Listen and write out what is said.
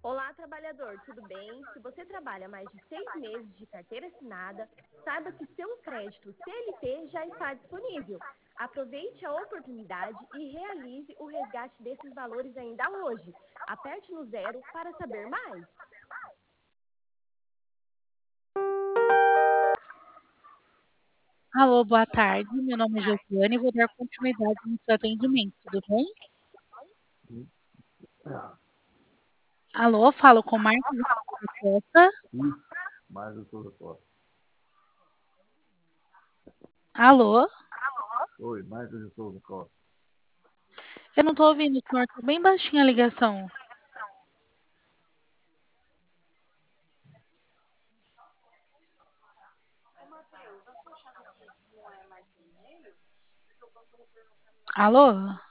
Olá, trabalhador, tudo bem? Se você trabalha mais de 6 meses de carteira assinada, saiba que seu crédito CLT já está disponível. Aproveite a oportunidade e realize o resgate desses valores ainda hoje. Aperte no zero para saber mais. Alô, boa tarde. Meu nome é Josiane e vou dar continuidade no seu atendimento, tudo bem? Alô, falo com Marcos da Costa. Isso, mais eu sou da Costa. Alô, Oi, mais eu sou da Costa. eu não estou ouvindo, senhor. Está bem baixinha a ligação. Alô?